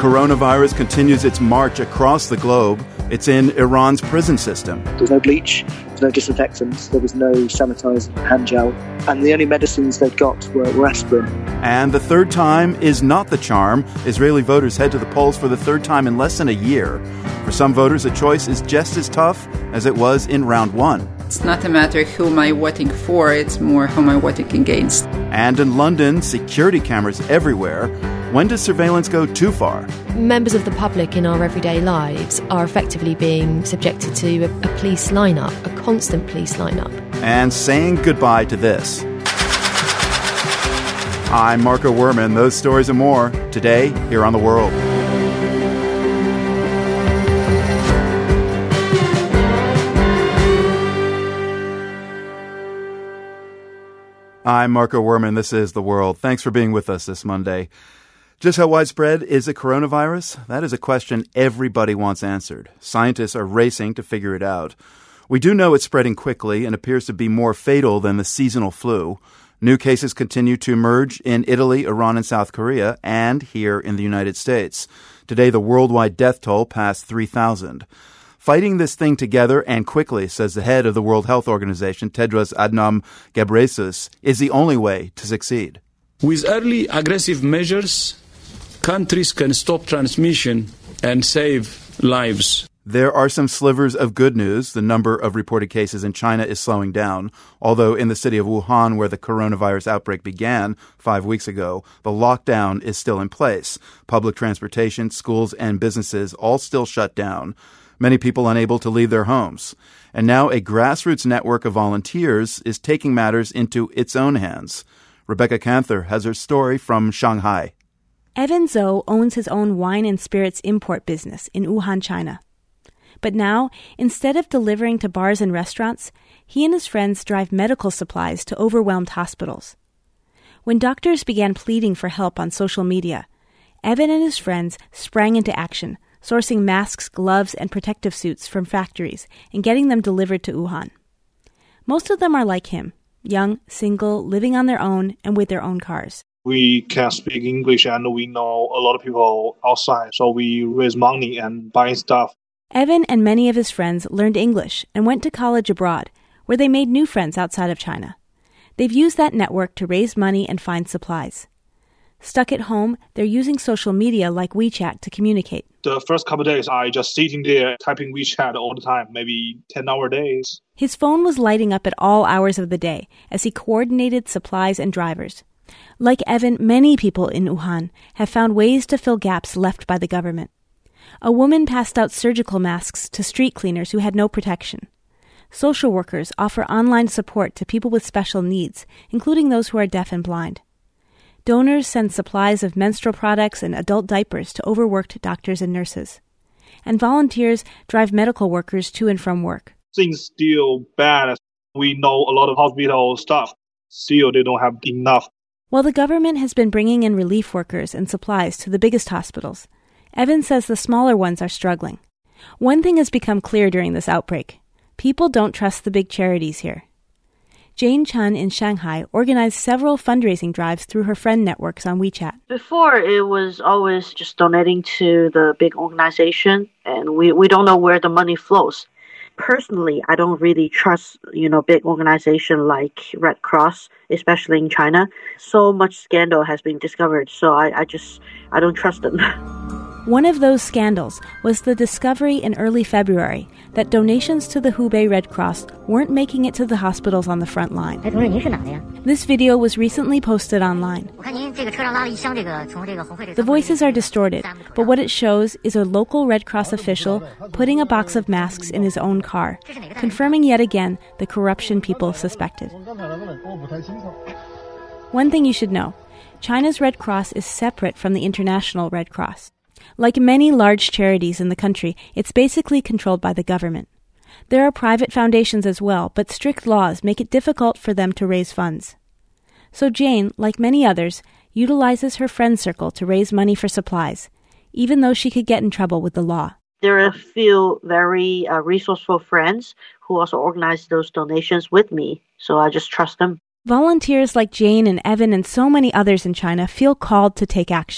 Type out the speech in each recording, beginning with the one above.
coronavirus continues its march across the globe. It's in Iran's prison system. There was no bleach, there was no disinfectants, there was no sanitizing hand gel, and the only medicines they'd got were aspirin. And the third time is not the charm. Israeli voters head to the polls for the third time in less than a year. For some voters, the choice is just as tough as it was in round one. It's not a matter who am I voting for, it's more who am I voting against. And in London, security cameras everywhere. When does surveillance go too far? Members of the public in our everyday lives are effectively being subjected to a police lineup, a constant police lineup. And saying goodbye to this. I'm Marco Werman. Those stories and more today here on The World. I'm Marco Werman. This is The World. Thanks for being with us this Monday. Just how widespread is the coronavirus? That is a question everybody wants answered. Scientists are racing to figure it out. We do know it's spreading quickly and appears to be more fatal than the seasonal flu. New cases continue to emerge in Italy, Iran, and South Korea, and here in the United States. Today, the worldwide death toll passed 3,000. Fighting this thing together and quickly, says the head of the World Health Organization, Tedros Adhanom Ghebreyesus, is the only way to succeed. With early aggressive measures, countries can stop transmission and save lives. There are some slivers of good news. The number of reported cases in China is slowing down, although in the city of Wuhan, where the coronavirus outbreak began 5 weeks ago, the lockdown is still in place. Public transportation, schools, and businesses all still shut down. Many people unable to leave their homes. And now a grassroots network of volunteers is taking matters into its own hands. Rebecca Canther has her story from Shanghai. Evan Zhou owns his own wine and spirits import business in Wuhan, China. But now, instead of delivering to bars and restaurants, he and his friends drive medical supplies to overwhelmed hospitals. When doctors began pleading for help on social media, Evan and his friends sprang into action, sourcing masks, gloves, and protective suits from factories and getting them delivered to Wuhan. Most of them are like him, young, single, living on their own and with their own cars. We can speak English and we know a lot of people outside, so we raise money and buy stuff. Evan and many of his friends learned English and went to college abroad, where they made new friends outside of China. They've used that network to raise money and find supplies. Stuck at home, they're using social media like WeChat to communicate. The first couple of days, I just sitting there typing WeChat all the time, maybe 10-hour days. His phone was lighting up at all hours of the day as he coordinated supplies and drivers. Like Evan, many people in Wuhan have found ways to fill gaps left by the government. A woman passed out surgical masks to street cleaners who had no protection. Social workers offer online support to people with special needs, including those who are deaf and blind. Donors send supplies of menstrual products and adult diapers to overworked doctors and nurses. And volunteers drive medical workers to and from work. Things still bad. We know a lot of hospital staff. Still, they don't have enough. While the government has been bringing in relief workers and supplies to the biggest hospitals, Evan says the smaller ones are struggling. One thing has become clear during this outbreak. People don't trust the big charities here. Jane Chun in Shanghai organized several fundraising drives through her friend networks on WeChat. Before, it was always just donating to the big organization, and we don't know where the money flows. Personally, I don't really trust, big organization like Red Cross, especially in China. So much scandal has been discovered, so I don't trust them. One of those scandals was the discovery in early February that donations to the Hubei Red Cross weren't making it to the hospitals on the front line. This video was recently posted online. The voices are distorted, but what it shows is a local Red Cross official putting a box of masks in his own car, confirming yet again the corruption people suspected. One thing you should know, China's Red Cross is separate from the International Red Cross. Like many large charities in the country, it's basically controlled by the government. There are private foundations as well, but strict laws make it difficult for them to raise funds. So Jane, like many others, utilizes her friend circle to raise money for supplies, even though she could get in trouble with the law. There are a few very resourceful friends who also organize those donations with me, so I just trust them. Volunteers like Jane and Evan and so many others in China feel called to take action.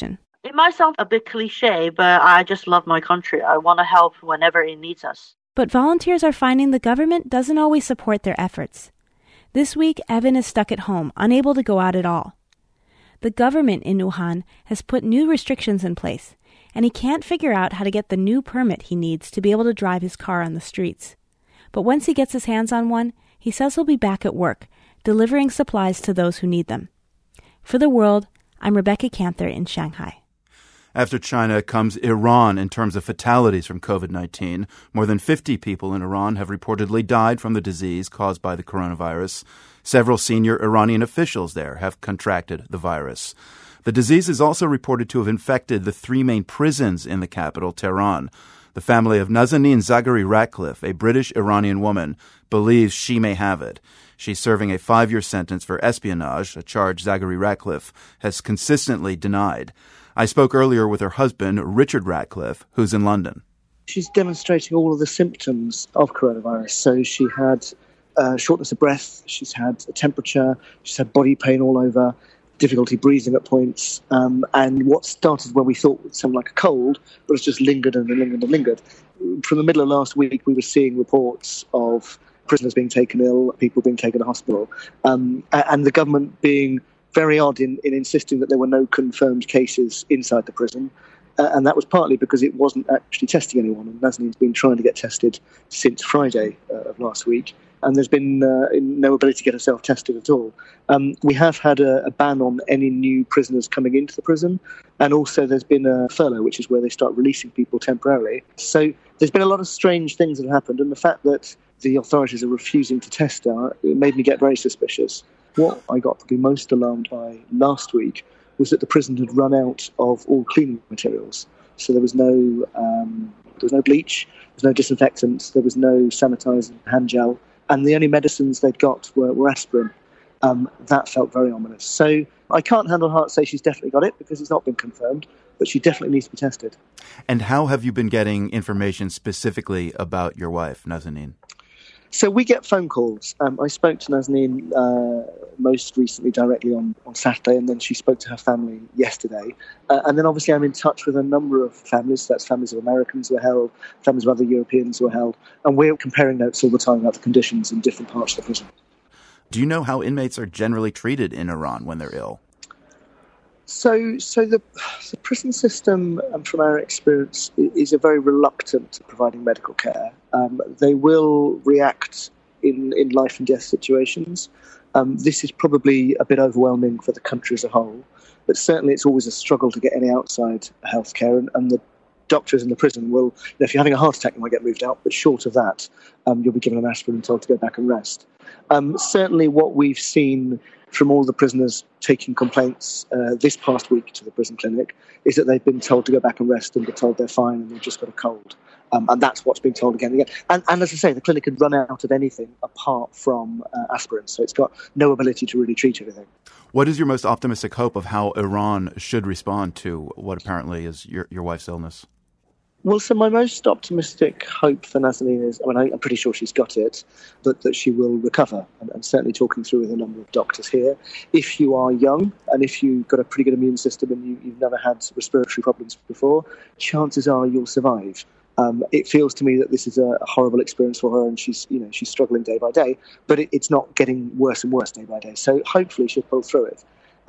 It might sound a bit cliche, but I just love my country. I want to help whenever it needs us. But volunteers are finding the government doesn't always support their efforts. This week, Evan is stuck at home, unable to go out at all. The government in Wuhan has put new restrictions in place, and he can't figure out how to get the new permit he needs to be able to drive his car on the streets. But once he gets his hands on one, he says he'll be back at work, delivering supplies to those who need them. For The World, I'm Rebecca Canther in Shanghai. After China comes Iran in terms of fatalities from COVID-19. More than 50 people in Iran have reportedly died from the disease caused by the coronavirus. Several senior Iranian officials there have contracted the virus. The disease is also reported to have infected the three main prisons in the capital, Tehran. The family of Nazanin Zaghari-Ratcliffe, a British Iranian woman, believes she may have it. She's serving a 5-year sentence for espionage, a charge Zaghari-Ratcliffe has consistently denied. I spoke earlier with her husband, Richard Ratcliffe, who's in London. She's demonstrating all of the symptoms of coronavirus. So she had shortness of breath, she's had a temperature, she's had body pain all over, difficulty breathing at points, and what started when we thought would sound like a cold, but it's just lingered and lingered and lingered. From the middle of last week, we were seeing reports of prisoners being taken ill, people being taken to hospital, and the government being very odd in insisting that there were no confirmed cases inside the prison. And that was partly because it wasn't actually testing anyone. And Nazanin's been trying to get tested since Friday of last week. And there's been no ability to get herself tested at all. We have had a ban on any new prisoners coming into the prison. And also there's been a furlough, which is where they start releasing people temporarily. So there's been a lot of strange things that have happened. And the fact that the authorities are refusing to test her, it made me get very suspicious. What I got probably most alarmed by last week was that the prison had run out of all cleaning materials. So there was no bleach, there was no disinfectants, there was no sanitising hand gel, and the only medicines they'd got were aspirin. That felt very ominous. So I can't hand on heart say she's definitely got it because it's not been confirmed, but she definitely needs to be tested. And how have you been getting information specifically about your wife, Nazanin? So we get phone calls. I spoke to Nazanin most recently directly on Saturday, and then she spoke to her family yesterday. And then obviously I'm in touch with a number of families. That's families of Americans who are held, families of other Europeans who are held. And we're comparing notes all the time about the conditions in different parts of the prison. Do you know how inmates are generally treated in Iran when they're ill? So the prison system, from our experience, is very reluctant at providing medical care. They will react in life and death situations. This is probably a bit overwhelming for the country as a whole, but certainly it's always a struggle to get any outside healthcare. And the doctors in the prison will, if you're having a heart attack, you might get moved out, but short of that, you'll be given an aspirin and told to go back and rest. Certainly what we've seen from all the prisoners taking complaints this past week to the prison clinic is that they've been told to go back and rest and be told they're fine and they've just got a cold. And that's what's been told again and again. And as I say, the clinic had run out of anything apart from aspirin, so it's got no ability to really treat anything. What is your most optimistic hope of how Iran should respond to what apparently is your wife's illness? Well, so my most optimistic hope for Nazanin is, I'm pretty sure she's got it, but that she will recover. And certainly talking through with a number of doctors here. If you are young and if you've got a pretty good immune system and you've never had respiratory problems before, chances are you'll survive. It feels to me that this is a horrible experience for her and she's struggling day by day, but it's not getting worse and worse day by day. So hopefully she'll pull through it.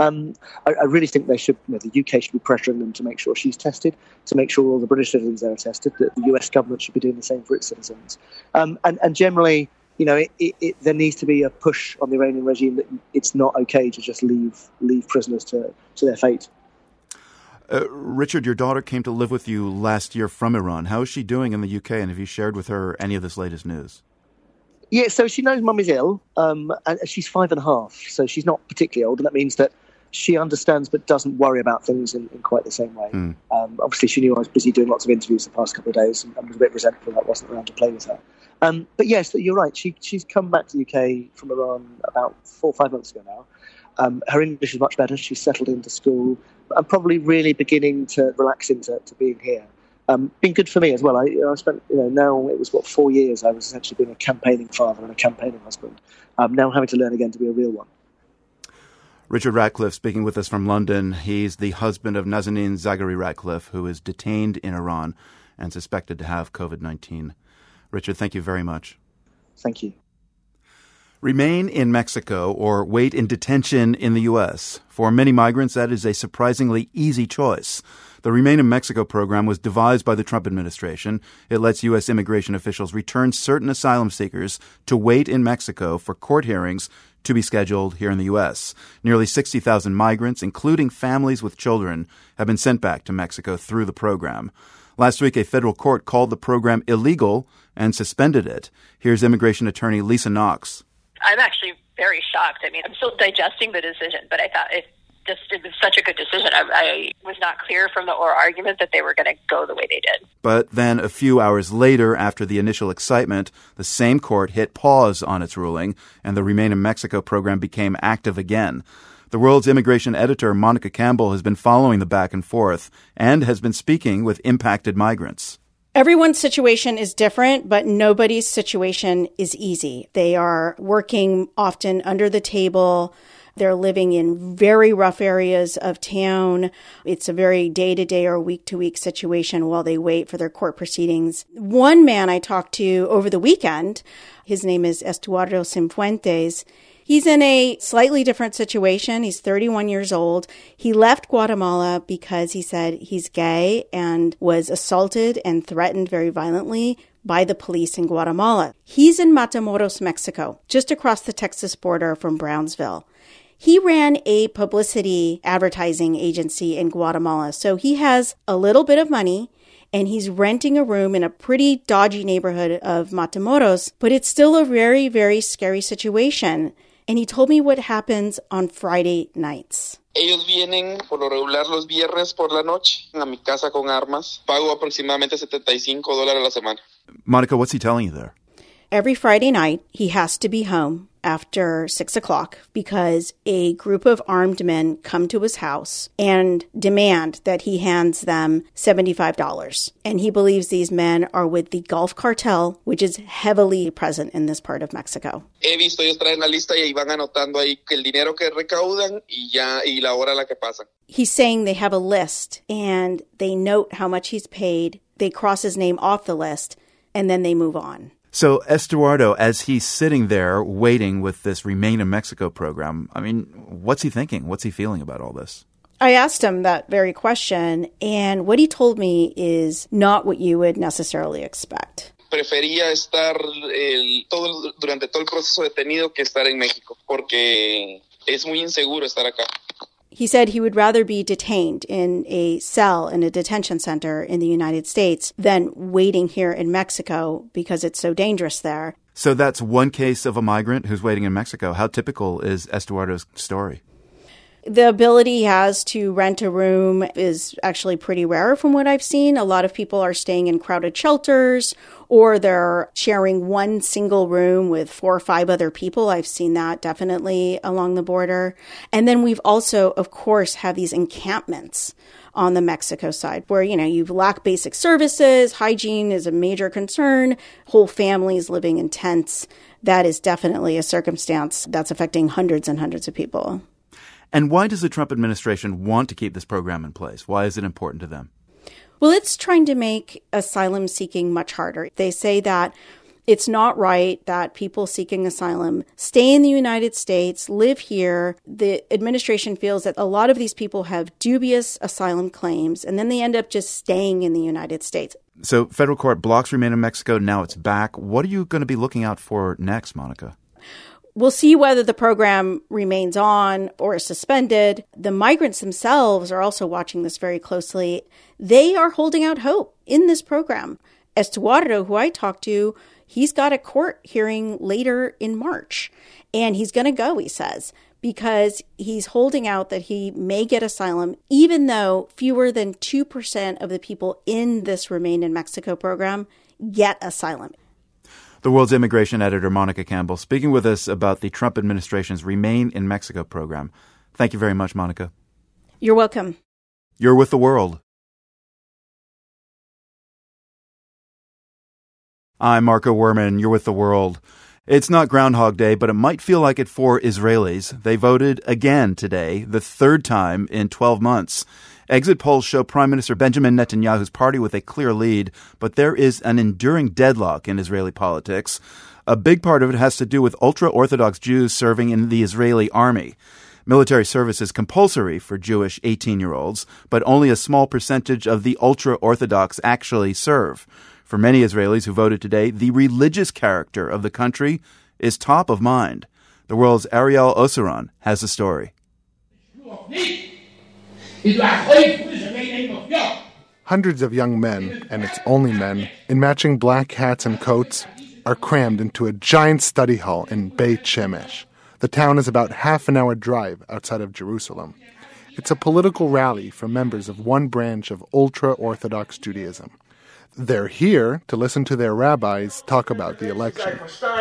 I really think they should. The UK should be pressuring them to make sure she's tested, to make sure all the British citizens there are tested. That the US government should be doing the same for its citizens. And generally, there needs to be a push on the Iranian regime that it's not okay to just leave prisoners to their fate. Richard, your daughter came to live with you last year from Iran. How is she doing in the UK, and have you shared with her any of this latest news? Yeah, so she knows mum is ill, and she's 5.5, so she's not particularly old, and that means that she understands but doesn't worry about things in quite the same way. Obviously, she knew I was busy doing lots of interviews the past couple of days and was a bit resentful that I wasn't around to play with her. But yes, you're right. She's come back to the UK from Iran about 4 or 5 months ago now. Her English is much better. She's settled into school and probably really beginning to relax into being here. Been good for me as well. I spent, now it was 4 years I was essentially being a campaigning father and a campaigning husband. Now having to learn again to be a real one. Richard Ratcliffe speaking with us from London. He's the husband of Nazanin Zaghari Ratcliffe, who is detained in Iran and suspected to have COVID-19. Richard, thank you very much. Thank you. Remain in Mexico or wait in detention in the U.S. For many migrants, that is a surprisingly easy choice. The Remain in Mexico program was devised by the Trump administration. It lets U.S. immigration officials return certain asylum seekers to wait in Mexico for court hearings to be scheduled here in the U.S. Nearly 60,000 migrants, including families with children, have been sent back to Mexico through the program. Last week, a federal court called the program illegal and suspended it. Here's immigration attorney Lisa Knox. I'm actually very shocked. I mean, I'm still digesting the decision, but I thought it was such a good decision. I was not clear from the oral argument that they were going to go the way they did. But then a few hours later, after the initial excitement, the same court hit pause on its ruling, and the Remain in Mexico program became active again. The World's immigration editor, Monica Campbell, has been following the back and forth and has been speaking with impacted migrants. Everyone's situation is different, but nobody's situation is easy. They are working often under the table. They're living in very rough areas of town. It's a very day-to-day or week-to-week situation while they wait for their court proceedings. One man I talked to over the weekend, his name is Estuardo Cifuentes. He's in a slightly different situation. He's 31 years old. He left Guatemala because he said he's gay and was assaulted and threatened very violently by the police in Guatemala. He's in Matamoros, Mexico, just across the Texas border from Brownsville. He ran a publicity advertising agency in Guatemala, so he has a little bit of money, and he's renting a room in a pretty dodgy neighborhood of Matamoros, but it's still a very, very scary situation. And he told me what happens on Friday nights. Ellos vienen por lo regular los viernes por la noche a mi casa con armas. Pago aproximadamente $75 a la semana. Monica, what's he telling you there? Every Friday night, he has to be home after 6 o'clock because a group of armed men come to his house and demand that he hands them $75. And he believes these men are with the Gulf Cartel, which is heavily present in this part of Mexico. He visto ellos traen la lista y van anotando ahí el dinero que recaudan y la hora a la que pasan. He's saying they have a list and they note how much he's paid. They cross his name off the list and then they move on. So Estuardo, as he's sitting there waiting with this Remain in Mexico program, I mean, what's he thinking? What's he feeling about all this? I asked him that very question, and what he told me is not what you would necessarily expect. Prefería estar durante todo el proceso detenido que estar en México, porque es muy inseguro estar acá. He said he would rather be detained in a cell in a detention center in the United States than waiting here in Mexico because it's so dangerous there. So that's one case of a migrant who's waiting in Mexico. How typical is Estuardo's story? The ability he has to rent a room is actually pretty rare from what I've seen. A lot of people are staying in crowded shelters or they're sharing one single room with 4 or 5 other people. I've seen that definitely along the border. And then we've also, of course, have these encampments on the Mexico side where, you lack basic services. Hygiene is a major concern. Whole families living in tents. That is definitely a circumstance that's affecting hundreds and hundreds of people. And why does the Trump administration want to keep this program in place? Why is it important to them? Well, it's trying to make asylum seeking much harder. They say that it's not right that people seeking asylum stay in the United States, live here. The administration feels that a lot of these people have dubious asylum claims, and then they end up just staying in the United States. So federal court blocks Remain in Mexico. Now it's back. What are you going to be looking out for next, Monica? We'll see whether the program remains on or is suspended. The migrants themselves are also watching this very closely. They are holding out hope in this program. Estuardo, who I talked to, he's got a court hearing later in March. And he's going to go, he says, because he's holding out that he may get asylum, even though fewer than 2% of the people in this Remain in Mexico program get asylum. The World's immigration editor, Monica Campbell, speaking with us about the Trump administration's Remain in Mexico program. Thank you very much, Monica. You're welcome. You're with The World. I'm Marco Werman. You're with The World. It's not Groundhog Day, but it might feel like it for Israelis. They voted again today, the third time in 12 months. Exit polls show Prime Minister Benjamin Netanyahu's party with a clear lead, but there is an enduring deadlock in Israeli politics. A big part of it has to do with ultra-Orthodox Jews serving in the Israeli army. Military service is compulsory for Jewish 18-year-olds, but only a small percentage of the ultra-Orthodox actually serve. For many Israelis who voted today, the religious character of the country is top of mind. The World's Ariel Oseron has the story. Hundreds of young men, and it's only men, in matching black hats and coats, are crammed into a giant study hall in Beit Shemesh. The town is about half an hour drive outside of Jerusalem. It's a political rally for members of one branch of ultra-Orthodox Judaism. They're here to listen to their rabbis talk about the election.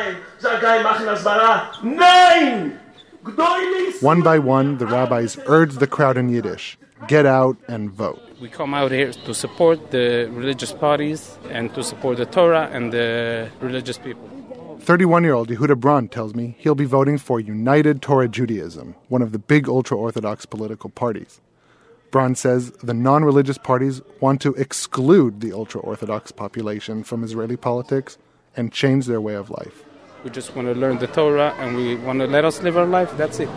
One by one, the rabbis urge the crowd in Yiddish, get out and vote. We come out here to support the religious parties and to support the Torah and the religious people. 31-year-old Yehuda Braun tells me he'll be voting for United Torah Judaism, one of the big ultra-Orthodox political parties. Braun says the non-religious parties want to exclude the ultra-Orthodox population from Israeli politics and change their way of life. We just want to learn the Torah and we want to let us live our life. That's it.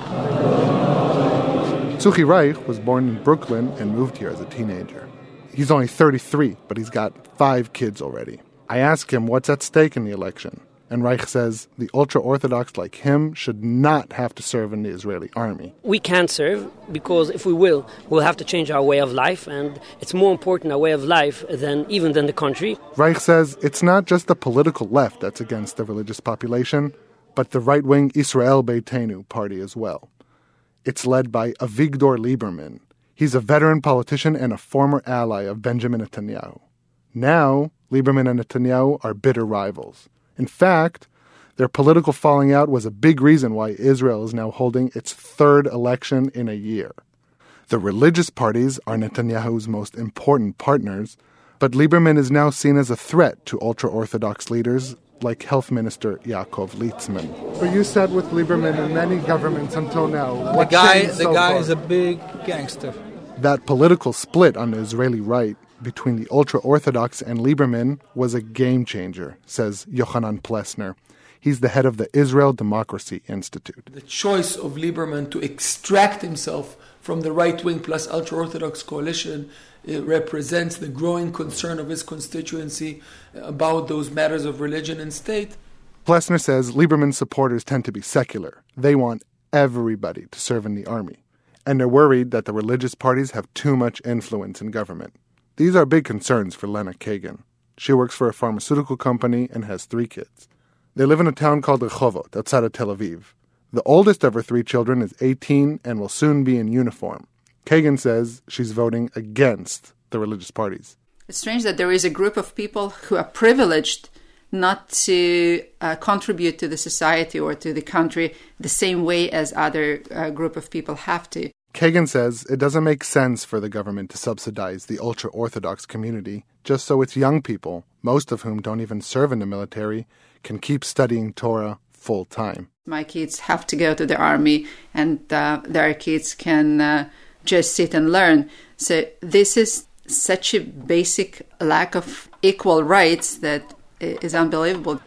Tzuchi Reich was born in Brooklyn and moved here as a teenager. He's only 33, but he's got 5 kids already. I ask him what's at stake in the election, and Reich says the ultra-Orthodox like him should not have to serve in the Israeli army. We can't serve because if we will, we'll have to change our way of life, and it's more important our way of life than the country. Reich says it's not just the political left that's against the religious population, but the right-wing Israel Beitenu party as well. It's led by Avigdor Lieberman. He's a veteran politician and a former ally of Benjamin Netanyahu. Now, Lieberman and Netanyahu are bitter rivals. In fact, their political falling out was a big reason why Israel is now holding its third election in a year. The religious parties are Netanyahu's most important partners, but Lieberman is now seen as a threat to ultra-Orthodox leaders like Health Minister Yaakov Litzman. But you sat with Lieberman in many governments until now. The guy is a big gangster. That political split on the Israeli right between the ultra-Orthodox and Lieberman was a game-changer, says Yochanan Plessner. He's the head of the Israel Democracy Institute. The choice of Lieberman to extract himself from the right-wing plus ultra-Orthodox coalition, it represents the growing concern of his constituency about those matters of religion and state. Plessner says Lieberman's supporters tend to be secular. They want everybody to serve in the army. And they're worried that the religious parties have too much influence in government. These are big concerns for Lena Kagan. She works for a pharmaceutical company and has 3 kids. They live in a town called Rehovot, outside of Tel Aviv. The oldest of her 3 children is 18 and will soon be in uniform. Kagan says she's voting against the religious parties. It's strange that there is a group of people who are privileged not to contribute to the society or to the country the same way as other group of people have to. Kagan says it doesn't make sense for the government to subsidize the ultra-Orthodox community just so its young people, most of whom don't even serve in the military, can keep studying Torah full-time. My kids have to go to the army and their kids can just sit and learn. So this is such a basic lack of equal rights that is unbelievable.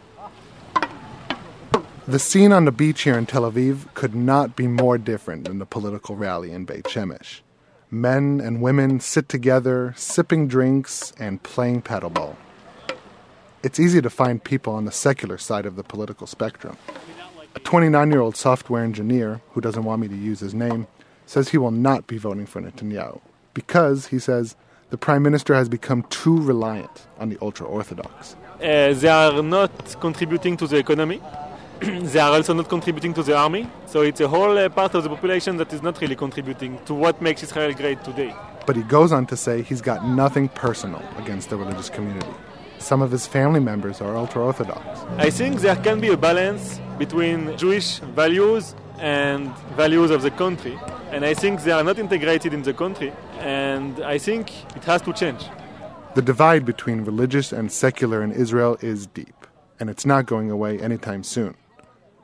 The scene on the beach here in Tel Aviv could not be more different than the political rally in Beit Shemesh. Men and women sit together, sipping drinks and playing paddleball. It's easy to find people on the secular side of the political spectrum. A 29-year-old software engineer, who doesn't want me to use his name, says he will not be voting for Netanyahu because, he says, the prime minister has become too reliant on the ultra-Orthodox. They are not contributing to the economy. They are also not contributing to the army. So it's a whole part of the population that is not really contributing to what makes Israel great today. But he goes on to say he's got nothing personal against the religious community. Some of his family members are ultra-Orthodox. I think there can be a balance between Jewish values and values of the country. And I think they are not integrated in the country. And I think it has to change. The divide between religious and secular in Israel is deep. And it's not going away anytime soon.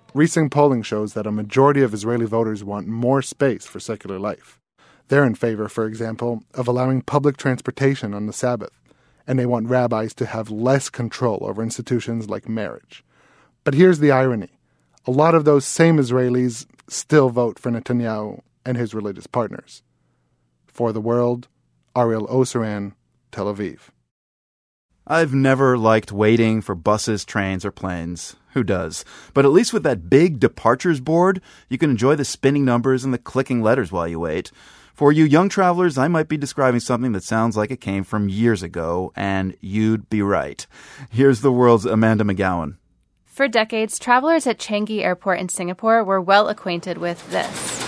Recent polling shows that a majority of Israeli voters want more space for secular life. They're in favor, for example, of allowing public transportation on the Sabbath, and they want rabbis to have less control over institutions like marriage. But here's the irony. A lot of those same Israelis still vote for Netanyahu and his religious partners. For The World, Ariel Oseran, Tel Aviv. I've never liked waiting for buses, trains, or planes. Who does? But at least with that big departures board, you can enjoy the spinning numbers and the clicking letters while you wait. For you young travelers, I might be describing something that sounds like it came from years ago, and you'd be right. Here's The World's Amanda McGowan. For decades, travelers at Changi Airport in Singapore were well acquainted with this.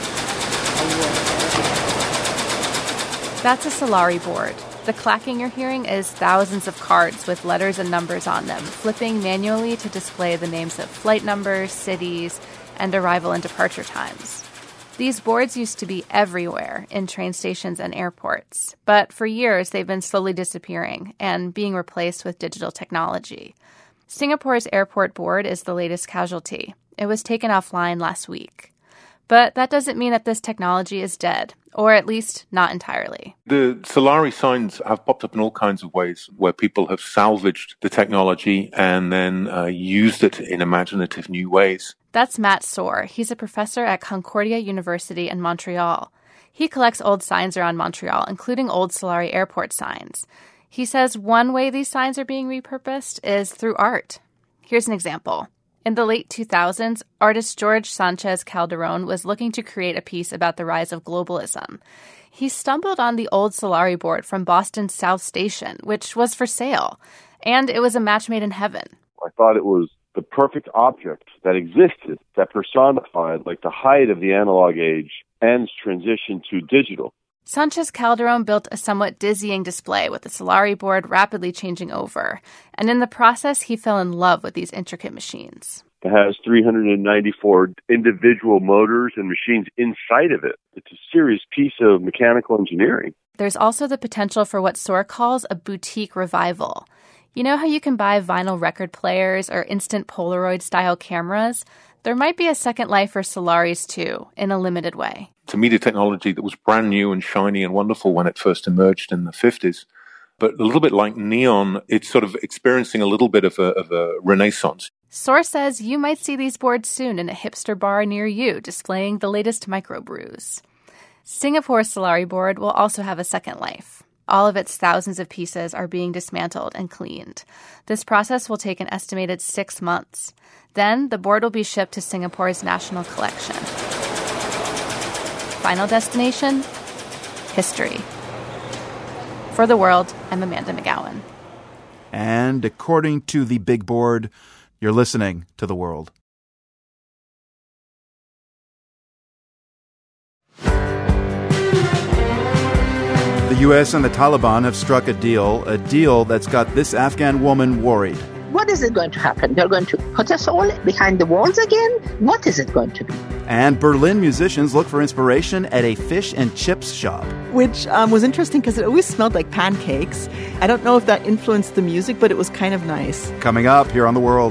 That's a Solari board. The clacking you're hearing is thousands of cards with letters and numbers on them, flipping manually to display the names of flight numbers, cities, and arrival and departure times. These boards used to be everywhere in train stations and airports, but for years they've been slowly disappearing and being replaced with digital technology. Singapore's airport board is the latest casualty. It was taken offline last week. But that doesn't mean that this technology is dead, or at least not entirely. The Solari signs have popped up in all kinds of ways where people have salvaged the technology and then used it in imaginative new ways. That's Matt Soar. He's a professor at Concordia University in Montreal. He collects old signs around Montreal, including old Solari airport signs. He says one way these signs are being repurposed is through art. Here's an example. In the late 2000s, artist George Sanchez Calderon was looking to create a piece about the rise of globalism. He stumbled on the old Solari board from Boston's South Station, which was for sale, and it was a match made in heaven. I thought it was the perfect object that existed, that personified like the height of the analog age and its transition to digital. Sanchez Calderon built a somewhat dizzying display with the Solari board rapidly changing over, and in the process he fell in love with these intricate machines. It has 394 individual motors and machines inside of it. It's a serious piece of mechanical engineering. There's also the potential for what Soar calls a boutique revival. You know how you can buy vinyl record players or instant Polaroid-style cameras? There might be a second life for Solaris too, in a limited way. It's a media technology that was brand new and shiny and wonderful when it first emerged in the 50s. But a little bit like neon, it's sort of experiencing a little bit of a renaissance. Soar says you might see these boards soon in a hipster bar near you, displaying the latest microbrews. Singapore's Solari board will also have a second life. All of its thousands of pieces are being dismantled and cleaned. This process will take an estimated 6 months. Then the board will be shipped to Singapore's national collection. Final destination? History. For The World, I'm Amanda McGowan. And according to the big board, you're listening to The World. The U.S. and the Taliban have struck a deal that's got this Afghan woman worried. What is it going to happen? They're going to put us all behind the walls again? What is it going to be? And Berlin musicians look for inspiration at a fish and chips shop. Which was interesting because it always smelled like pancakes. I don't know if that influenced the music, but it was kind of nice. Coming up here on The World.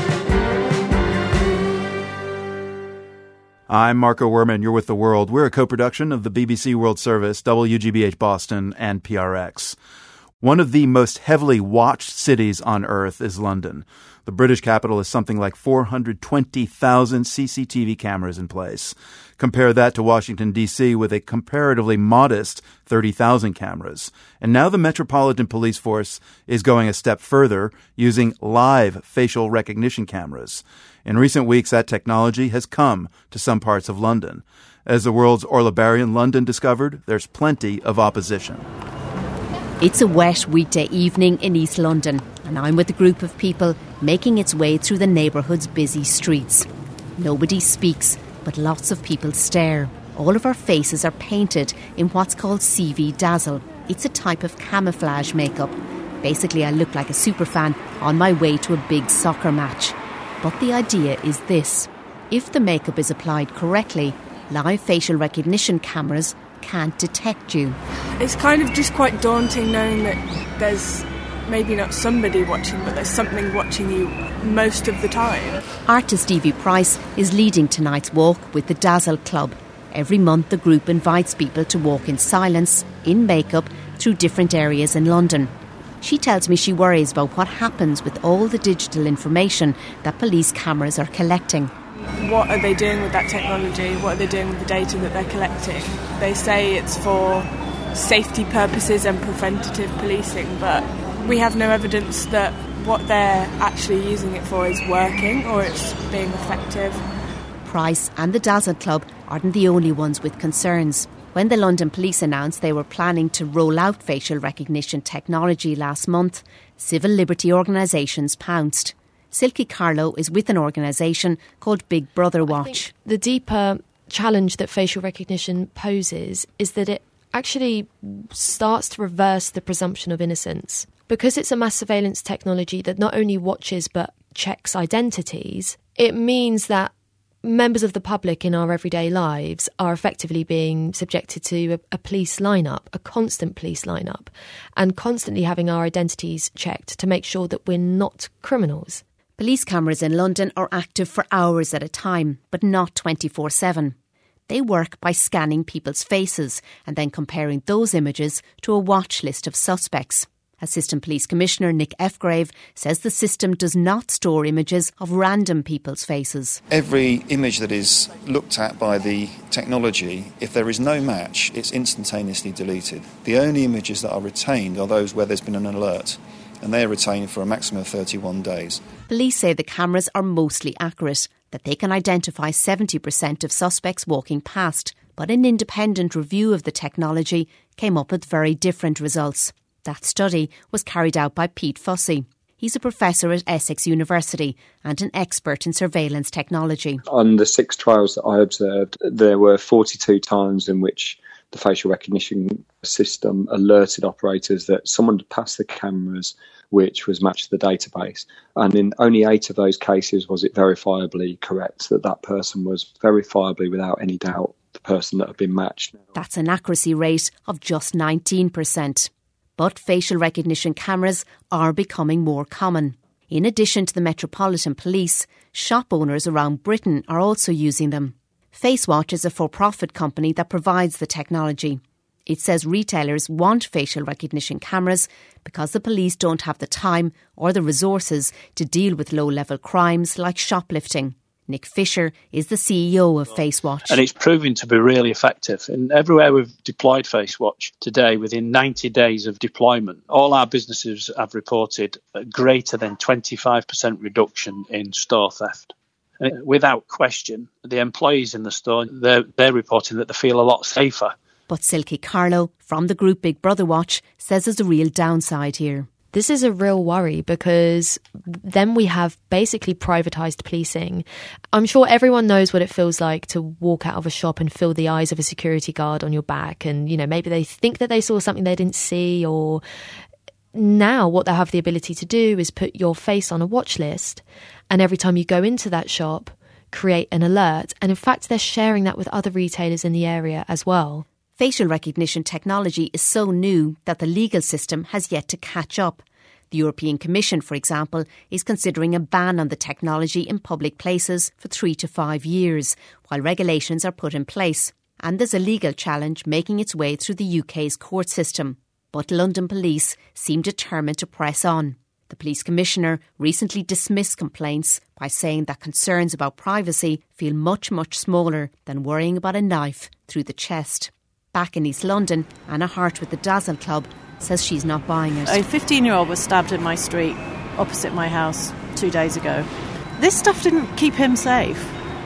I'm Marco Werman. You're with The World. We're a co-production of the BBC World Service, WGBH Boston, and PRX. One of the most heavily watched cities on Earth is London. The British capital has something like 420,000 CCTV cameras in place. Compare that to Washington, D.C., with a comparatively modest 30,000 cameras. And now the Metropolitan Police Force is going a step further, using live facial recognition cameras. In recent weeks, that technology has come to some parts of London. As The World's Orla Barry in London discovered, there's plenty of opposition. It's a wet weekday evening in East London, and I'm with a group of people making its way through the neighbourhood's busy streets. Nobody speaks, but lots of people stare. All of our faces are painted in what's called CV Dazzle. It's a type of camouflage makeup. Basically, I look like a superfan on my way to a big soccer match. But the idea is this. If the makeup is applied correctly, live facial recognition cameras can't detect you. It's kind of just quite daunting knowing that there's maybe not somebody watching, but there's something watching you most of the time. Artist Stevie Price is leading tonight's walk with the Dazzle Club. Every month the group invites people to walk in silence, in makeup, through different areas in London. She tells me she worries about what happens with all the digital information that police cameras are collecting. What are they doing with that technology? What are they doing with the data that they're collecting? They say it's for safety purposes and preventative policing, but we have no evidence that what they're actually using it for is working or it's being effective. Price and the Dazzle Club aren't the only ones with concerns. When the London Police announced they were planning to roll out facial recognition technology last month, civil liberty organisations pounced. Silke Carlo is with an organisation called Big Brother Watch. The deeper challenge that facial recognition poses is that it actually starts to reverse the presumption of innocence. Because it's a mass surveillance technology that not only watches but checks identities, it means that members of the public in our everyday lives are effectively being subjected to a police lineup, a constant police lineup, and constantly having our identities checked to make sure that we're not criminals. Police cameras in London are active for hours at a time, but not 24/7. They work by scanning people's faces and then comparing those images to a watch list of suspects. Assistant Police Commissioner Nick Fgrave says the system does not store images of random people's faces. Every image that is looked at by the technology, if there is no match, it's instantaneously deleted. The only images that are retained are those where there's been an alert, and they are retained for a maximum of 31 days. Police say the cameras are mostly accurate, that they can identify 70% of suspects walking past, but an independent review of the technology came up with very different results. That study was carried out by Pete Fussey. He's a professor at Essex University and an expert in surveillance technology. On the 6 trials that I observed, there were 42 times in which the facial recognition system alerted operators that someone had passed the cameras, which was matched to the database. And in only 8 of those cases was it verifiably correct that that person was verifiably, without any doubt, the person that had been matched. That's an accuracy rate of just 19%. But facial recognition cameras are becoming more common. In addition to the Metropolitan Police, shop owners around Britain are also using them. FaceWatch is a for-profit company that provides the technology. It says retailers want facial recognition cameras because the police don't have the time or the resources to deal with low-level crimes like shoplifting. Nick Fisher is the CEO of FaceWatch. And it's proving to be really effective. And everywhere we've deployed FaceWatch today, within 90 days of deployment, all our businesses have reported a greater than 25% reduction in store theft. And without question, the employees in the store, they're reporting that they feel a lot safer. But Silke Carlo from the group Big Brother Watch says there's a real downside here. This is a real worry because then we have basically privatised policing. I'm sure everyone knows what it feels like to walk out of a shop and feel the eyes of a security guard on your back, and maybe they think that they saw something they didn't see. Or now what they have the ability to do is put your face on a watch list, and every time you go into that shop, create an alert. And in fact, they're sharing that with other retailers in the area as well. Facial recognition technology is so new that the legal system has yet to catch up. The European Commission, for example, is considering a ban on the technology in public places for 3 to 5 years, while regulations are put in place. And there's a legal challenge making its way through the UK's court system. But London police seem determined to press on. The police commissioner recently dismissed complaints by saying that concerns about privacy feel much, much smaller than worrying about a knife through the chest. Back in East London, Anna Hart with the Dazzle Club says she's not buying it. A 15-year-old was stabbed in my street opposite my house 2 days ago. This stuff didn't keep him safe.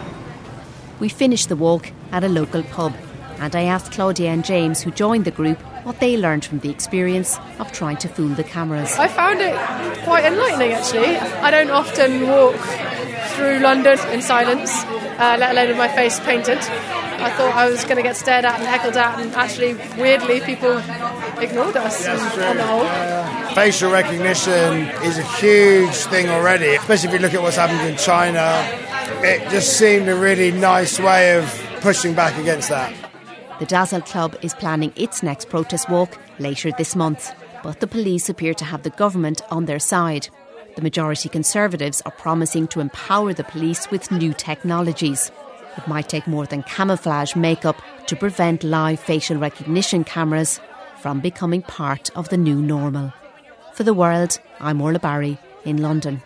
We finished the walk at a local pub, and I asked Claudia and James, who joined the group, what they learned from the experience of trying to fool the cameras. I found it quite enlightening, actually. I don't often walk through London in silence, let alone with my face painted. I thought I was going to get stared at and heckled at, and actually, weirdly, people ignored us on the whole. Facial recognition is a huge thing already, especially if you look at what's happened in China. It just seemed a really nice way of pushing back against that. The Dazzle Club is planning its next protest walk later this month. but the police appear to have the government on their side. The majority Conservatives are promising to empower the police with new technologies. It might take more than camouflage makeup to prevent live facial recognition cameras from becoming part of the new normal. For The World, I'm Orla Barry in London.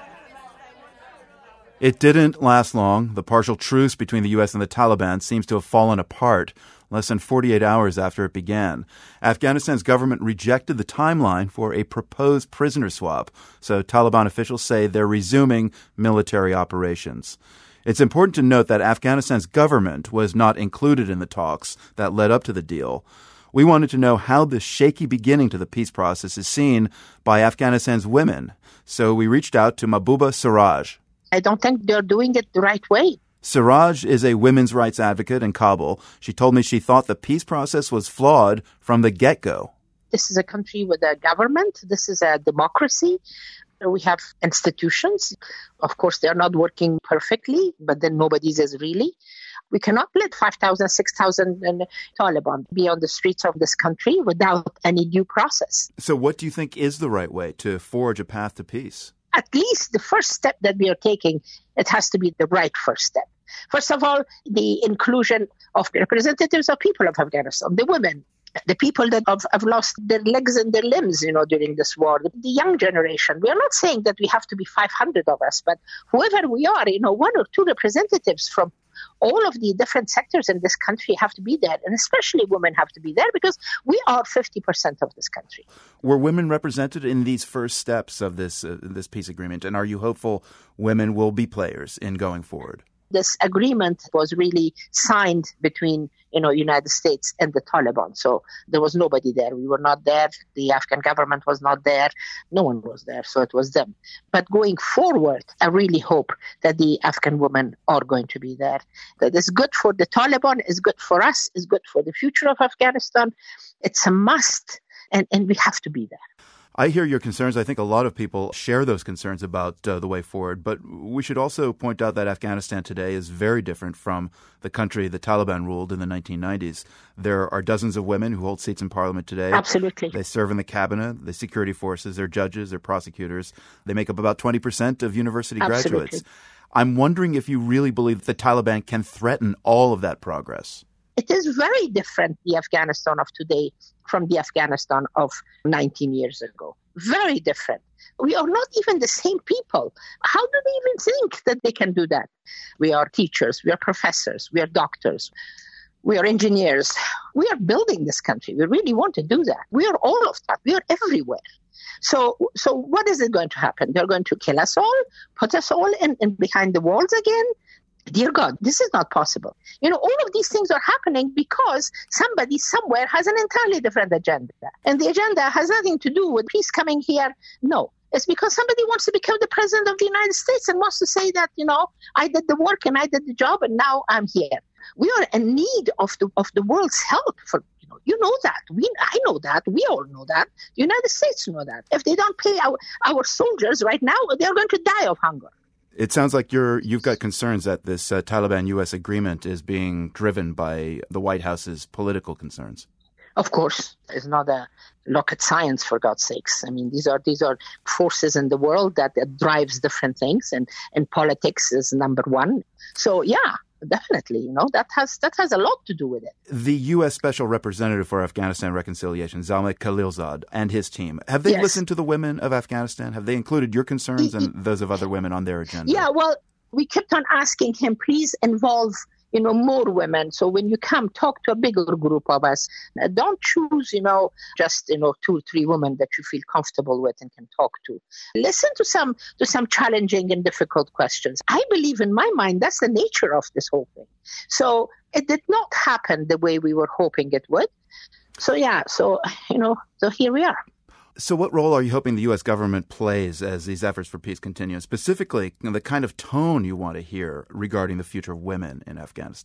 It didn't last long. The partial truce between the U.S. and the Taliban seems to have fallen apart less than 48 hours after it began. Afghanistan's government rejected the timeline for a proposed prisoner swap, so Taliban officials say they're resuming military operations. It's important to note that Afghanistan's government was not included in the talks that led up to the deal. We wanted to know how this shaky beginning to the peace process is seen by Afghanistan's women, so we reached out to Mahbouba Siraj. I don't think they're doing it the right way. Siraj is a women's rights advocate in Kabul. She told me she thought the peace process was flawed from the get-go. This is a country with a government. This is a democracy. We have institutions. Of course, they're not working perfectly, but then nobody's as really. We cannot let 5,000, 6,000 Taliban be on the streets of this country without any due process. So what do you think is the right way to forge a path to peace? At least the first step that we are taking, it has to be the right first step. First of all, the inclusion of representatives of people of Afghanistan, the women, the people that have lost their legs and their limbs, during this war, the young generation. We are not saying that we have to be 500 of us, but whoever we are, one or two representatives from all of the different sectors in this country have to be there, and especially women have to be there because we are 50% of this country. Were women represented in these first steps of this peace agreement, and are you hopeful women will be players in going forward? This agreement was really signed between, United States and the Taliban. So there was nobody there. We were not there. The Afghan government was not there. No one was there. So it was them. But going forward, I really hope that the Afghan women are going to be there. That is good for the Taliban, is good for us, is good for the future of Afghanistan. It's a must, and we have to be there. I hear your concerns. I think a lot of people share those concerns about the way forward. But we should also point out that Afghanistan today is very different from the country the Taliban ruled in the 1990s. There are dozens of women who hold seats in parliament today. Absolutely. They serve in the cabinet, the security forces, they're judges, they're prosecutors. They make up about 20% of university graduates. I'm wondering if you really believe the Taliban can threaten all of that progress. It is very different, the Afghanistan of today, from the Afghanistan of 19 years ago. Very different. We are not even the same people. How do they even think that they can do that? We are teachers, we are professors, we are doctors, we are engineers. We are building this country. We really want to do that. We are all of that. We are everywhere. So what is it going to happen? They're going to kill us all, put us all in behind the walls again? Dear God, this is not possible. All of these things are happening because somebody somewhere has an entirely different agenda. And the agenda has nothing to do with peace coming here. No, it's because somebody wants to become the president of the United States and wants to say that, I did the work and I did the job and now I'm here. We are in need of the world's help. You know that. I know that. We all know that. The United States know that. If they don't pay our soldiers right now, they're going to die of hunger. It sounds like you've got concerns that this Taliban-U.S. agreement is being driven by the White House's political concerns. Of course, it's not a rocket science, for God's sakes. I mean, these are forces in the world that drives different things, and politics is number one. So, yeah. Definitely, that has a lot to do with it. The U.S. Special Representative for Afghanistan Reconciliation, Zalmay Khalilzad, and his team, have they listened to the women of Afghanistan? Have they included your concerns and those of other women on their agenda? Yeah, well, we kept on asking him, please involve more women. So when you come, talk to a bigger group of us. Don't choose, just, 2 or 3 women that you feel comfortable with and can talk to. Listen to some challenging and difficult questions. I believe in my mind, that's the nature of this whole thing. So it did not happen the way we were hoping it would. So, so here we are. So what role are you hoping the U.S. government plays as these efforts for peace continue? Specifically, the kind of tone you want to hear regarding the future of women in Afghanistan?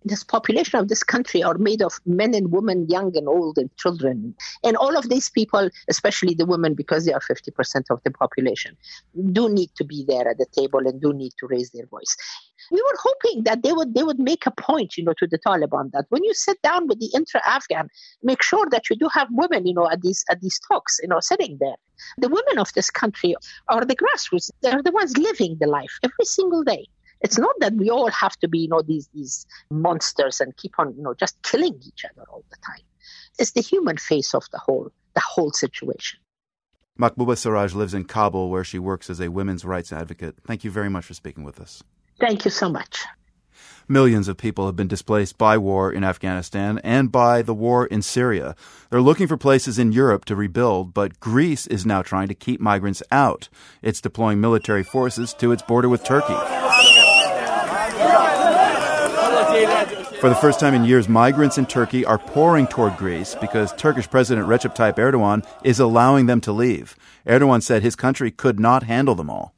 This population of this country are made of men and women, young and old and children. And all of these people, especially the women, because they are 50% of the population, do need to be there at the table and do need to raise their voice. We were hoping that they would make a point, to the Taliban, that when you sit down with the intra-Afghan, make sure that you do have women, at these talks, sitting there. The women of this country are the grassroots. They're the ones living the life every single day. It's not that we all have to be, these monsters and keep on, just killing each other all the time. It's the human face of the whole situation. Mahbouba Siraj lives in Kabul, where she works as a women's rights advocate. Thank you very much for speaking with us. Thank you so much. Millions of people have been displaced by war in Afghanistan and by the war in Syria. They're looking for places in Europe to rebuild, but Greece is now trying to keep migrants out. It's deploying military forces to its border with Turkey. For the first time in years, migrants in Turkey are pouring toward Greece because Turkish President Recep Tayyip Erdogan is allowing them to leave. Erdogan said his country could not handle them all.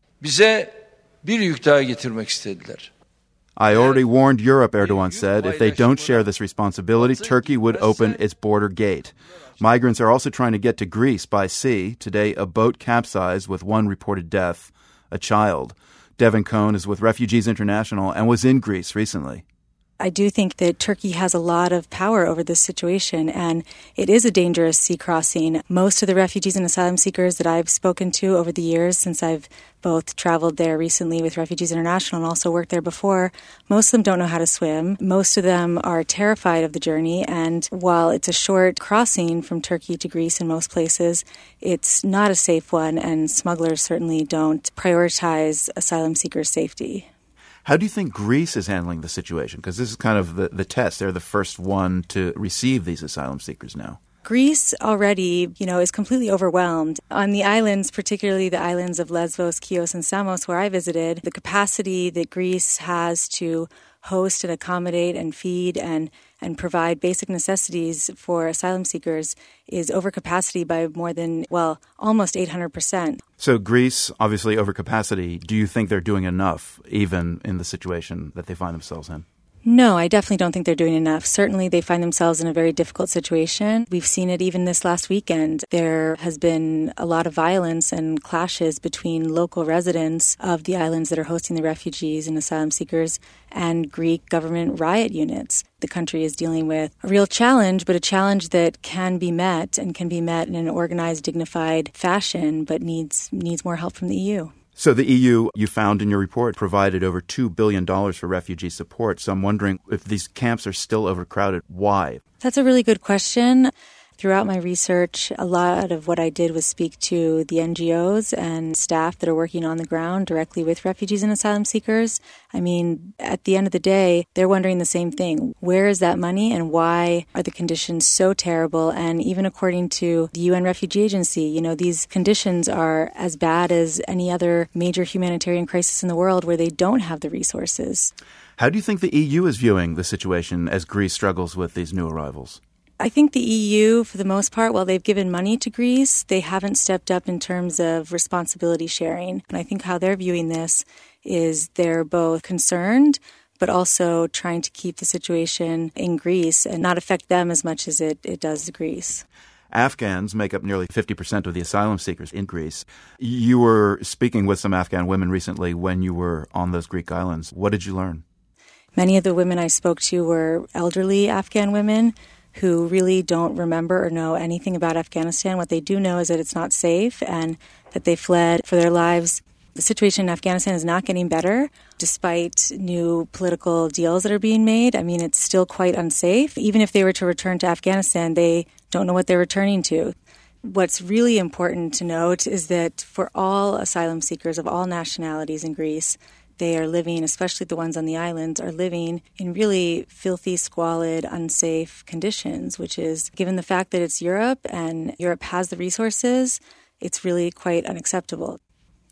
Bize bir yük daha getirmek istediler. I already warned Europe, Erdogan said. If they don't share this responsibility, Turkey would open its border gate. Migrants are also trying to get to Greece by sea. Today, a boat capsized with one reported death, a child. Devin Cohn is with Refugees International and was in Greece recently. I do think that Turkey has a lot of power over this situation, and it is a dangerous sea crossing. Most of the refugees and asylum seekers that I've spoken to over the years, since I've both traveled there recently with Refugees International and also worked there before, most of them don't know how to swim. Most of them are terrified of the journey, and while it's a short crossing from Turkey to Greece in most places, it's not a safe one, and smugglers certainly don't prioritize asylum seekers' safety. How do you think Greece is handling the situation? Because this is kind of the test. They're the first one to receive these asylum seekers now. Greece already, is completely overwhelmed. On the islands, particularly the islands of Lesbos, Chios, and Samos, where I visited, the capacity that Greece has to host and accommodate and feed and provide basic necessities for asylum seekers is overcapacity by more than, almost 800%. So Greece, obviously overcapacity. Do you think they're doing enough, even in the situation that they find themselves in? No, I definitely don't think they're doing enough. Certainly, they find themselves in a very difficult situation. We've seen it even this last weekend. There has been a lot of violence and clashes between local residents of the islands that are hosting the refugees and asylum seekers and Greek government riot units. The country is dealing with a real challenge, but a challenge that can be met and can be met in an organized, dignified fashion, but needs more help from the EU. So the EU, you found in your report, provided over $2 billion for refugee support. So I'm wondering if these camps are still overcrowded, why? That's a really good question. Throughout my research, a lot of what I did was speak to the NGOs and staff that are working on the ground directly with refugees and asylum seekers. I mean, at the end of the day, they're wondering the same thing. Where is that money and why are the conditions so terrible? And even according to the UN Refugee Agency, these conditions are as bad as any other major humanitarian crisis in the world where they don't have the resources. How do you think the EU is viewing the situation as Greece struggles with these new arrivals? I think the EU, for the most part, while they've given money to Greece, they haven't stepped up in terms of responsibility sharing. And I think how they're viewing this is they're both concerned, but also trying to keep the situation in Greece and not affect them as much as it does Greece. Afghans make up nearly 50% of the asylum seekers in Greece. You were speaking with some Afghan women recently when you were on those Greek islands. What did you learn? Many of the women I spoke to were elderly Afghan women who really don't remember or know anything about Afghanistan. What they do know is that it's not safe and that they fled for their lives. The situation in Afghanistan is not getting better, despite new political deals that are being made. I mean, it's still quite unsafe. Even if they were to return to Afghanistan, they don't know what they're returning to. What's really important to note is that for all asylum seekers of all nationalities in Greece, they are living, especially the ones on the islands, are living in really filthy, squalid, unsafe conditions, which is, given the fact that it's Europe and Europe has the resources, it's really quite unacceptable.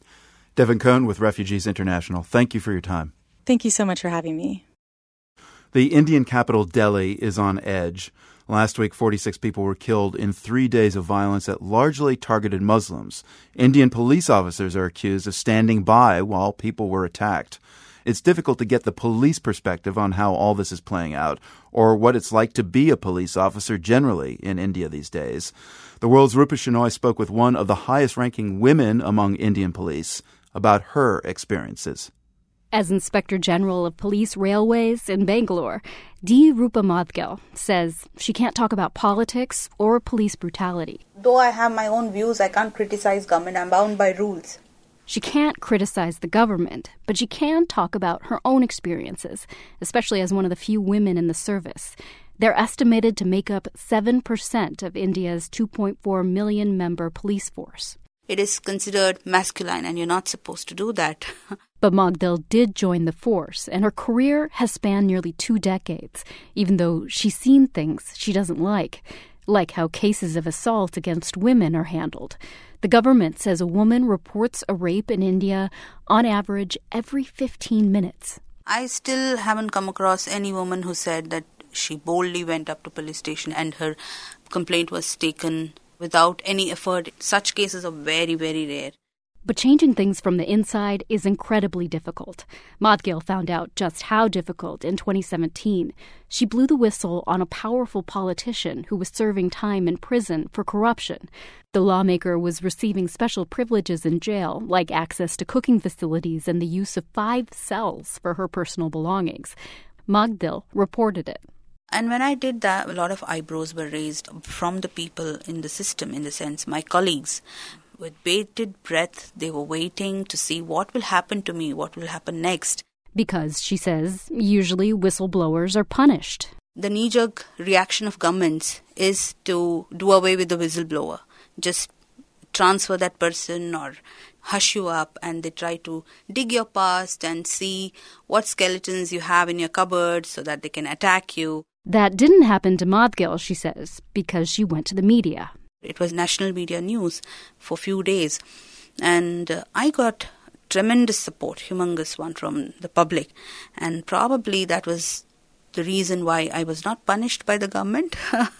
Devin Cohn with Refugees International, thank you for your time. Thank you so much for having me. The Indian capital, Delhi, is on edge. Last week, 46 people were killed in 3 days of violence that largely targeted Muslims. Indian police officers are accused of standing by while people were attacked. it's difficult to get the police perspective on how all this is playing out, or what it's like to be a police officer generally in India these days. The World's Rupa Shenoy spoke with one of the highest-ranking women among Indian police about her experiences. As Inspector General of Police Railways in Bangalore, D. Rupa Madgil says she can't talk about politics or police brutality. Though I have my own views, I can't criticize government. I'm bound by rules. She can't criticize the government, but she can talk about her own experiences, especially as one of the few women in the service. They're estimated to make up 7% of India's 2.4 million member police force. It is considered masculine, and you're not supposed to do that. But Madgil did join the force, and her career has spanned nearly 2 decades, even though she's seen things she doesn't like how cases of assault against women are handled. The government says a woman reports a rape in India on average every 15 minutes. I still haven't come across any woman who said that she boldly went up to police station and her complaint was taken without any effort. Such cases are very, very rare. But changing things from the inside is incredibly difficult. Madgil found out just how difficult in 2017. She blew the whistle on a powerful politician who was serving time in prison for corruption. The lawmaker was receiving special privileges in jail, like access to cooking facilities and the use of 5 cells for her personal belongings. Madgil reported it. And when I did that, a lot of eyebrows were raised from the people in the system, in the sense, my colleagues. With bated breath, they were waiting to see what will happen to me, what will happen next. Because, she says, usually whistleblowers are punished. The knee-jerk reaction of governments is to do away with the whistleblower. Just transfer that person or hush you up, and they try to dig your past and see what skeletons you have in your cupboard so that they can attack you. That didn't happen to Madgil, she says, because she went to the media. It was national media news for a few days, and I got tremendous support, humongous one from the public, and probably that was the reason why I was not punished by the government.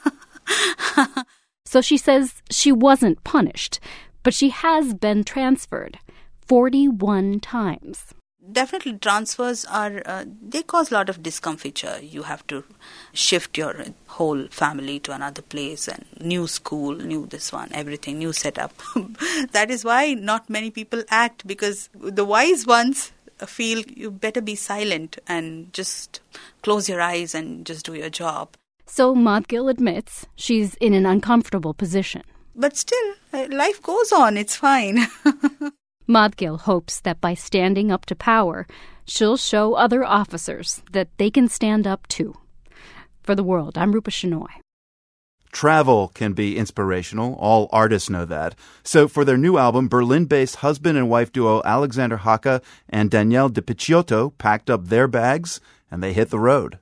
So she says she wasn't punished, but she has been transferred 41 times. Definitely transfers are, they cause a lot of discomfiture. You have to shift your whole family to another place, and new school, new this one, everything, new setup. That is why not many people act, because the wise ones feel you better be silent and just close your eyes and just do your job. So Madgil admits she's in an uncomfortable position. But still, life goes on, it's fine. Madgil hopes that by standing up to power, she'll show other officers that they can stand up too. For The World, I'm Rupa Shenoy. Travel can be inspirational. All artists know that. So for their new album, Berlin-based husband and wife duo Alexander Haka and Danielle Di Picciotto packed up their bags and they hit the road.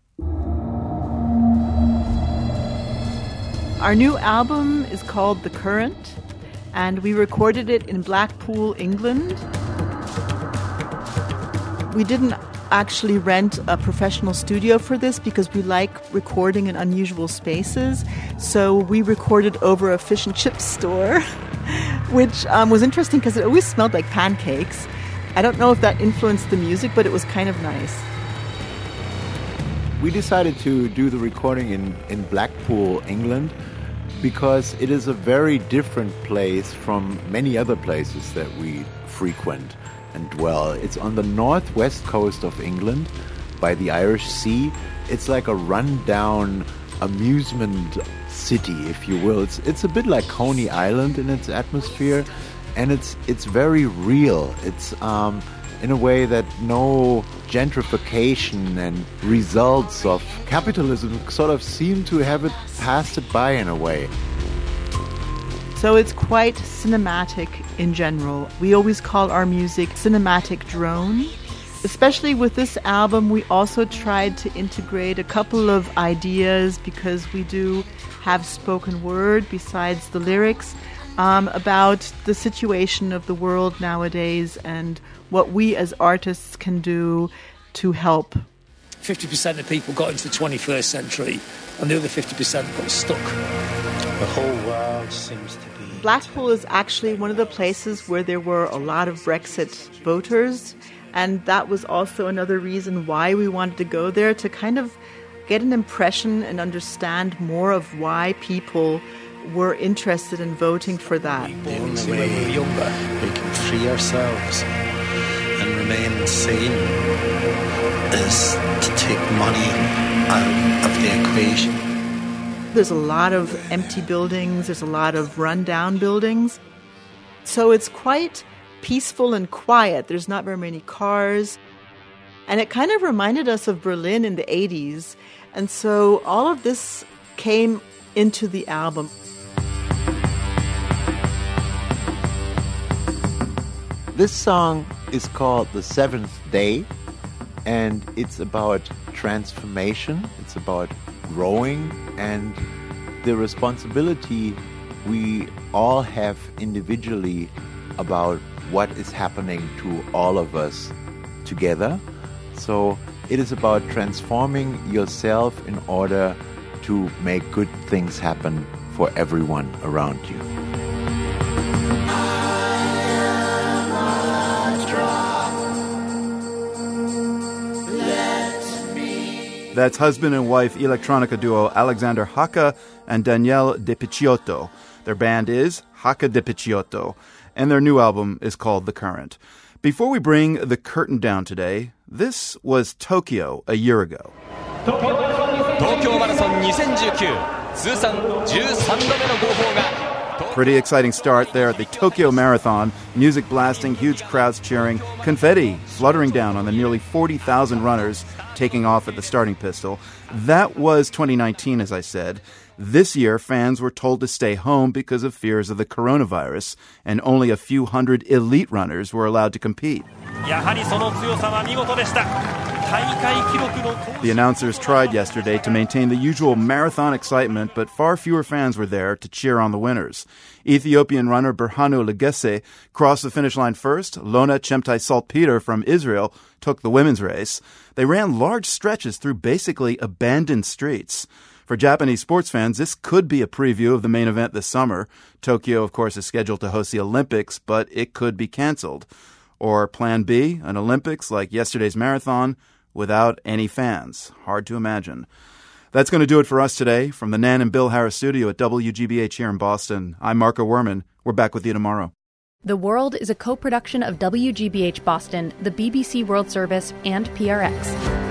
Our new album is called The Current, and we recorded it in Blackpool, England. We didn't actually rent a professional studio for this because we like recording in unusual spaces. So we recorded over a fish and chip store, which was interesting because it always smelled like pancakes. I don't know if that influenced the music, but it was kind of nice. We decided to do the recording in Blackpool, England, because it is a very different place from many other places that we frequent and dwell. It's on the northwest coast of England by the Irish Sea. It's like a rundown amusement city, if you will. It's a bit like Coney Island in its atmosphere, and it's very real. It's in a way that no gentrification and results of capitalism sort of seem to have passed it by in a way. So it's quite cinematic in general. We always call our music cinematic drone. Especially with this album, we also tried to integrate a couple of ideas, because we do have spoken word besides the lyrics, about the situation of the world nowadays and what we as artists can do to help. 50% of people got into the 21st century and the other 50% got stuck. The whole world seems to be... Blackpool is actually one of the places where there were a lot of Brexit voters, And that was also another reason why we wanted to go there, to kind of get an impression and understand more of why people were interested in voting for that. The only way we can free ourselves and remain sane is to take money out of the equation. There's a lot of empty buildings, there's a lot of rundown buildings. So it's quite peaceful and quiet. There's not very many cars. And it kind of reminded us of Berlin in the 80s. And so all of this came into the album. This song is called The Seventh Day, and it's about transformation, it's about growing, and the responsibility we all have individually about what is happening to all of us together. So it is about transforming yourself in order to make good things happen for everyone around you. That's husband and wife electronica duo Alexander Hacke and Danielle De Picciotto. Their band is Hacke De Picciotto, and their new album is called The Current. Before we bring the curtain down today, this was Tokyo a year ago. Pretty exciting start there at the Tokyo Marathon. Music blasting, huge crowds cheering, confetti fluttering down on the nearly 40,000 runners taking off at the starting pistol. That was 2019, as I said. This year, fans were told to stay home because of fears of the coronavirus, and only a few hundred elite runners were allowed to compete. The announcers tried yesterday to maintain the usual marathon excitement, but far fewer fans were there to cheer on the winners. Ethiopian runner Berhanu Legesse crossed the finish line first. Lona Chemtai-Saltpeter from Israel took the women's race. They ran large stretches through basically abandoned streets. For Japanese sports fans, this could be a preview of the main event this summer. Tokyo, of course, is scheduled to host the Olympics, but it could be canceled. Or Plan B, an Olympics like yesterday's marathon, without any fans. Hard to imagine. That's going to do it for us today. From the Nan and Bill Harris studio at WGBH here in Boston, I'm Marco Werman. We're back with you tomorrow. The World is a co-production of WGBH Boston, the BBC World Service, and PRX.